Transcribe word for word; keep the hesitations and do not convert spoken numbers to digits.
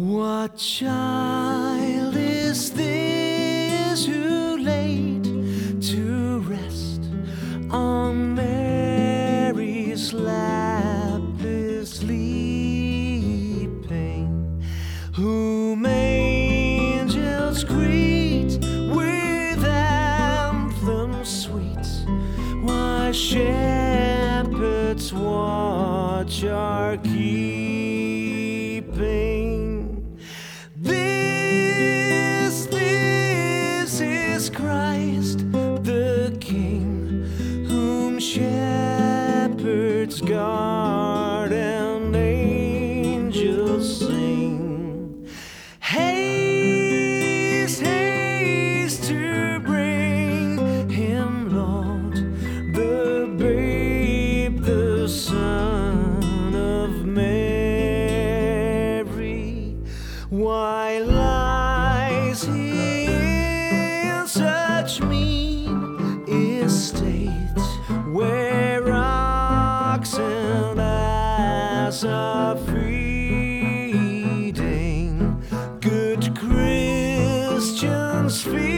What child is this who laid to rest on Mary's lap is sleeping, whom angels greet with anthems sweet, while shepherds watch are keeping? This, this is Christ the King, whom shepherds guard and angels sing. Haste, haste to bring him, Lord, the babe, the Son of Mary. Why lies he in such mean estate, where ox and ass are feeding? Good Christians feed